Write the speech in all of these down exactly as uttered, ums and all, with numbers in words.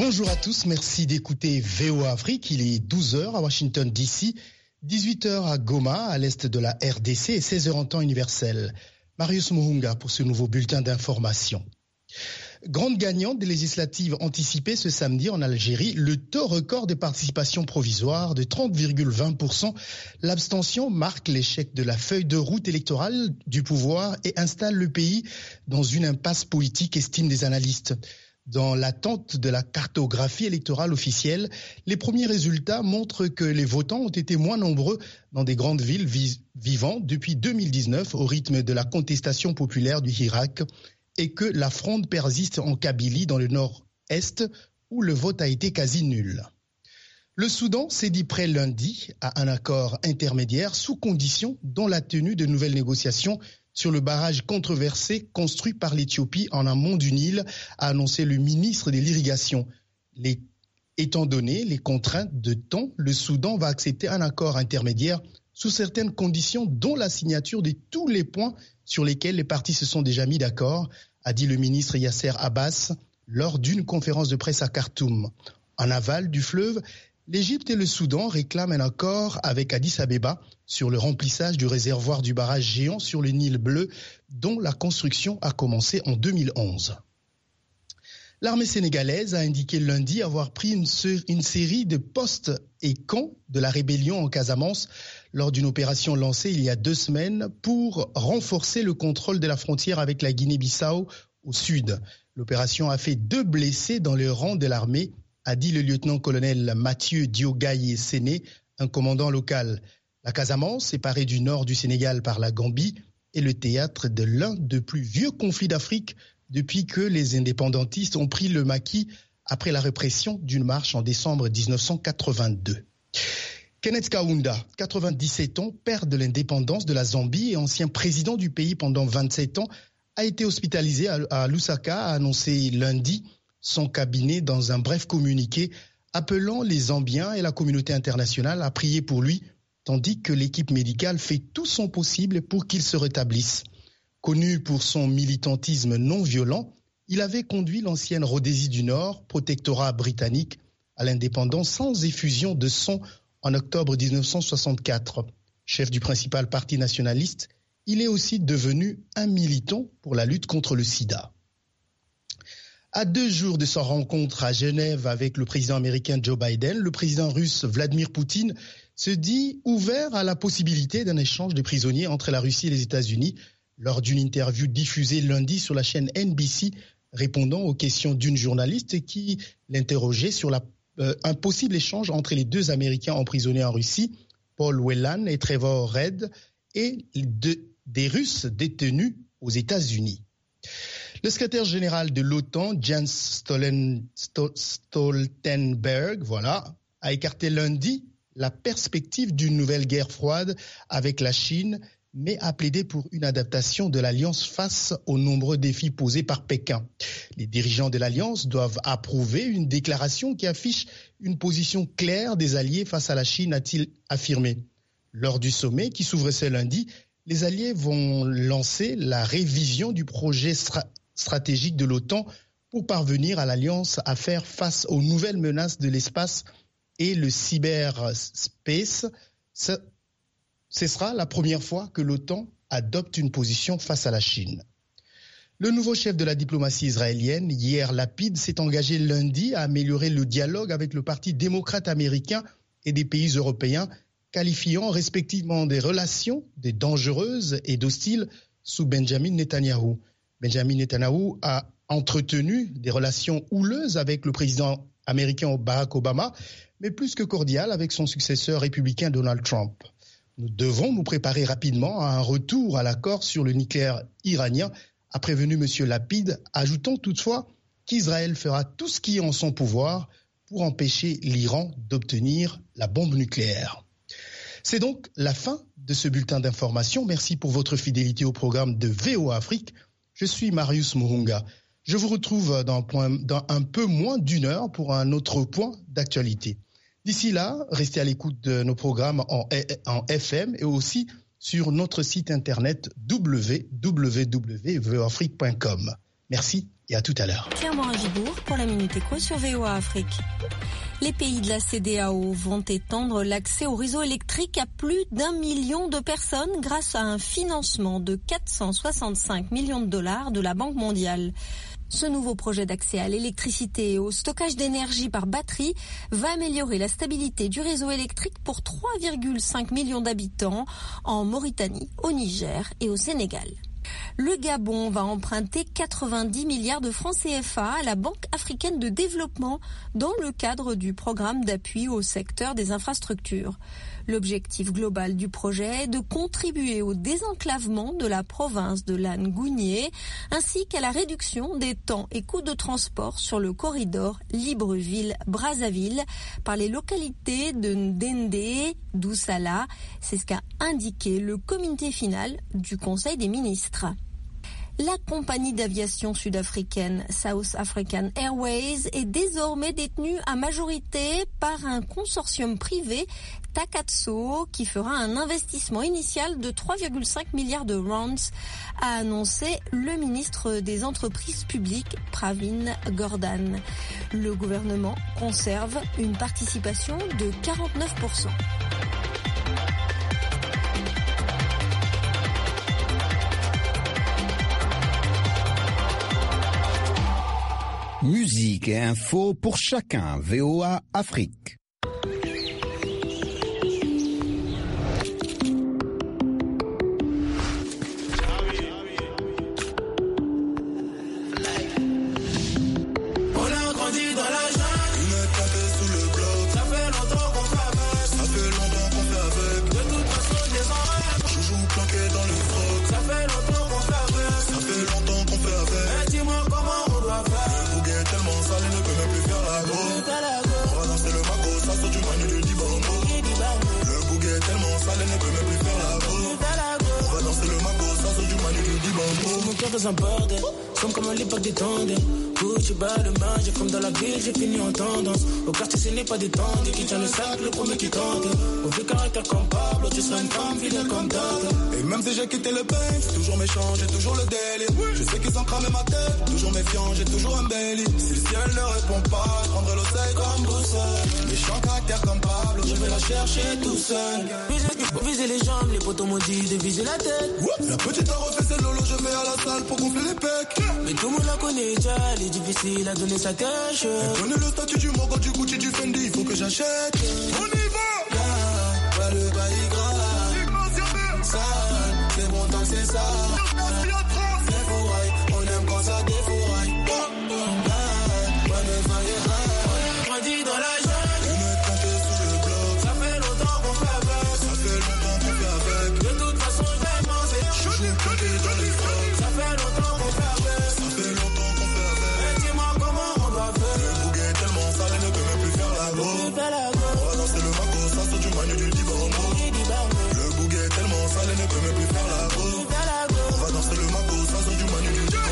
Bonjour à tous, merci d'écouter V O A Afrique. Il est douze heures à Washington D C, dix-huit heures à Goma, à l'est de la R D C et seize heures en temps universel. Marius Muhunga pour ce nouveau bulletin d'information. Grande gagnante des législatives anticipées ce samedi en Algérie, le taux record de participation provisoire de trente virgule vingt pour cent. L'abstention marque l'échec de la feuille de route électorale du pouvoir et installe le pays dans une impasse politique, estiment des analystes. Dans l'attente de la cartographie électorale officielle, les premiers résultats montrent que les votants ont été moins nombreux dans des grandes villes vis- vivant depuis deux mille dix-neuf au rythme de la contestation populaire du Hirak et que la fronde persiste en Kabylie dans le nord-est où le vote a été quasi nul. Le Soudan s'est dit prêt lundi à un accord intermédiaire sous condition dont la tenue de nouvelles négociations sur le barrage controversé construit par l'Éthiopie en amont du Nil, a annoncé le ministre de l'Irrigation. Les, étant donné les contraintes de temps, le Soudan va accepter un accord intermédiaire sous certaines conditions, dont la signature de tous les points sur lesquels les partis se sont déjà mis d'accord, a dit le ministre Yasser Abbas lors d'une conférence de presse à Khartoum. En aval du fleuve, l'Égypte et le Soudan réclament un accord avec Addis Abeba sur le remplissage du réservoir du barrage géant sur le Nil bleu, dont la construction a commencé en deux mille onze. L'armée sénégalaise a indiqué lundi avoir pris une, une série de postes et camps de la rébellion en Casamance lors d'une opération lancée il y a deux semaines pour renforcer le contrôle de la frontière avec la Guinée-Bissau au sud. L'opération a fait deux blessés dans le rang de l'armée, a dit le lieutenant-colonel Mathieu Diogaye Séné, un commandant local. La Casamance, séparée du nord du Sénégal par la Gambie, est le théâtre de l'un des plus vieux conflits d'Afrique depuis que les indépendantistes ont pris le maquis après la répression d'une marche en décembre dix-neuf cent quatre-vingt-deux. Kenneth Kaunda, quatre-vingt-dix-sept ans, père de l'indépendance de la Zambie et ancien président du pays pendant vingt-sept ans, a été hospitalisé à Lusaka, a annoncé lundi son cabinet dans un bref communiqué appelant les Zambiens et la communauté internationale à prier pour lui, tandis que l'équipe médicale fait tout son possible pour qu'il se rétablisse. Connu pour son militantisme non violent, il avait conduit l'ancienne Rhodésie du Nord, protectorat britannique, à l'indépendance sans effusion de sang en octobre dix-neuf cent soixante-quatre. Chef du principal parti nationaliste, il est aussi devenu un militant pour la lutte contre le sida. À deux jours de sa rencontre à Genève avec le président américain Joe Biden, le président russe Vladimir Poutine se dit ouvert à la possibilité d'un échange de prisonniers entre la Russie et les États-Unis lors d'une interview diffusée lundi sur la chaîne N B C, répondant aux questions d'une journaliste qui l'interrogeait sur la, euh, un possible échange entre les deux Américains emprisonnés en Russie, Paul Whelan et Trevor Reed, et de, des Russes détenus aux États-Unis. Le secrétaire général de l'OTAN, Jens Stolen, Stoltenberg, voilà, a écarté lundi la perspective d'une nouvelle guerre froide avec la Chine, mais a plaidé pour une adaptation de l'Alliance face aux nombreux défis posés par Pékin. Les dirigeants de l'Alliance doivent approuver une déclaration qui affiche une position claire des alliés face à la Chine, a-t-il affirmé. Lors du sommet qui s'ouvre ce lundi, les alliés vont lancer la révision du projet stra- stratégique de l'OTAN pour parvenir à l'Alliance à faire face aux nouvelles menaces de l'espace et le cyberspace. Ce, ce sera la première fois que l'OTAN adopte une position face à la Chine. Le nouveau chef de la diplomatie israélienne, Yair Lapid, s'est engagé lundi à améliorer le dialogue avec le Parti démocrate américain et des pays européens, qualifiant respectivement des relations de dangereuses et d'hostiles sous Benjamin Netanyahou. Benjamin Netanyahou a entretenu des relations houleuses avec le président américain Barack Obama, mais plus que cordiales avec son successeur républicain Donald Trump. Nous devons nous préparer rapidement à un retour à l'accord sur le nucléaire iranien, a prévenu M. Lapid, ajoutant toutefois qu'Israël fera tout ce qui est en son pouvoir pour empêcher l'Iran d'obtenir la bombe nucléaire. C'est donc la fin de ce bulletin d'information. Merci pour votre fidélité au programme de V O A Afrique. Je suis Marius Muhunga. Je vous retrouve dans, point, dans un peu moins d'une heure pour un autre point d'actualité. D'ici là, restez à l'écoute de nos programmes en, en F M et aussi sur notre site internet w w w point v o afrique point com. Merci et à tout à l'heure. Pierre Morin-Gibourg pour la Minute Éco sur V O A Afrique. Les pays de la C D A O vont étendre l'accès au réseau électrique à plus d'un million de personnes grâce à un financement de quatre cent soixante-cinq millions de dollars de la Banque mondiale. Ce nouveau projet d'accès à l'électricité et au stockage d'énergie par batterie va améliorer la stabilité du réseau électrique pour trois virgule cinq millions d'habitants en Mauritanie, au Niger et au Sénégal. Le Gabon va emprunter quatre-vingt-dix milliards de francs C F A à la Banque africaine de développement dans le cadre du programme d'appui au secteur des infrastructures. L'objectif global du projet est de contribuer au désenclavement de la province de l'Angounié ainsi qu'à la réduction des temps et coûts de transport sur le corridor Libreville-Brazzaville par les localités de Ndendé, d'Oussala. C'est ce qu'a indiqué le communiqué final du Conseil des ministres. La compagnie d'aviation sud-africaine South African Airways est désormais détenue à majorité par un consortium privé, Takatso, qui fera un investissement initial de trois virgule cinq milliards de rands, a annoncé le ministre des Entreprises publiques, Pravin Gordhan. Le gouvernement conserve une participation de quarante-neuf pour cent. Musique et info pour chacun. V O A Afrique. Dans un bordel, sommes comme à l'époque des tendres. Gucci, bas de main, j'ai comme dans la ville, j'ai fini en tendance. Au quartier, ce n'est pas des tendres, qui tient le sac, le premier qui tente. Au vieux caractère comme Pablo, tu seras une femme fidèle comme Dante. Et même si j'ai quitté le pain, toujours méchant, j'ai toujours le délire. Je sais qu'ils ont cramé ma tête, toujours méfiant, j'ai toujours un belly. Si le ciel ne répond pas, je prendrai l'oseille comme boussole. Méchant caractère comme Pablo, je vais la chercher tout seul. Viser les jambes, les potos m'ont dit de viser la tête. La petite a refait ses lolo, je vais à la salle pour gonfler les pecs. Mais tout le monde la connaît déjà, elle est difficile à donner sa cache. Elle connaît le statut du Mogo, du Gucci, du Fendi, il faut que j'achète. On y va! Là, ouais, le bail grave. Ça, c'est bon tant que c'est ça. Défouraille, on aime quand ça défouraille. Là, ouais, le bail est grave. On a grandi dans la jungle. Les mecs plantés sous le bloc. Ça fait longtemps qu'on fait avec. Ça fait longtemps qu'on fait avec. De toute façon, je vais manger. Je suis planté dans les frocs. Ça fait longtemps qu'on fait avec. Ça fait longtemps qu'on fait avec. Mais dis-moi comment on doit faire. Le bouquet est tellement sale, elle ne peut même plus faire la go. On va danser le maco, ça sort du manu du Dibango. Le bouquet est tellement sale, elle ne peut même plus faire la go. On va danser le maco, ça sort du manu du Dibango.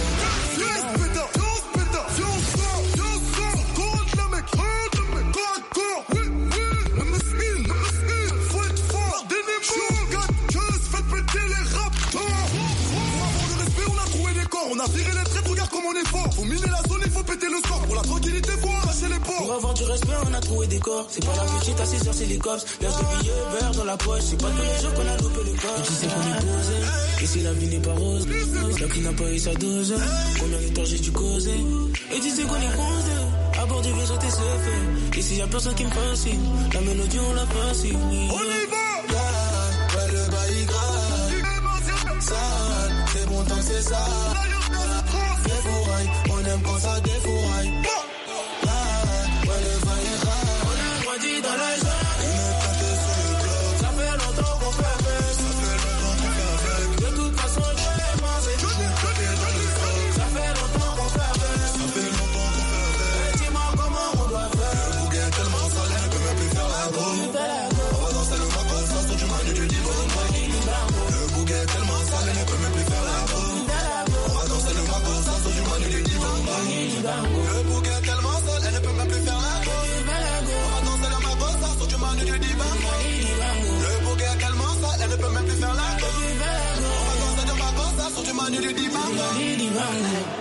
On a viré les traits, regarde comme on est fort. Faut miner la zone, il faut péter le score. Pour la tranquillité, faut arracher les ports. Pour avoir du respect, on a trouvé des corps. C'est pas la petite à six heures, c'est les cops. Lâche des billets verts dans la poche. C'est pas tous les jours qu'on a loupé le corps. Et tu sais qu'on est posé. Et si la vie n'est pas rose, la qui n'a pas eu sa dose. Combien de temps j'ai dû causer. Et tu sais qu'on est bronzé. À bord du vaisseau, t'es fait. Et s'il y a personne qui me fascine, la mélodie, on la fascine. On y va! Ouais, le bail grave. Ça, c'est bon tant que c'est ça. Défouraille, on aime quand ça défouraille. Ah, ouais, le bail est grave. On a grandi dans la jungle. Les mecs plantés sous le bloc. Ça fait longtemps qu'on fait avec. Ça fait longtemps qu'on fait avec. De toute façon, je vais manger. Je suis planté dans les frocs. Ça fait longtemps qu'on fait avec. Ça fait longtemps qu'on fait avec. Mais dis-moi comment on doit faire. Le bouquet est tellement sale, elle ne peut même plus faire la go. On va danser le maco, ça sort du manu du Dibango. Le bouquet est tellement sale, elle ne peut même plus faire la go. On va danser le maco, ça sort du manu du Dibango. Le bouquet est tellement sale, elle ne peut même plus faire la go. On va danser le maco, ça sort du manu du Dibango. Le bouquet est tellement sale, elle ne peut même plus faire la go. On va danser le maco, ça sort du manu du Dibango.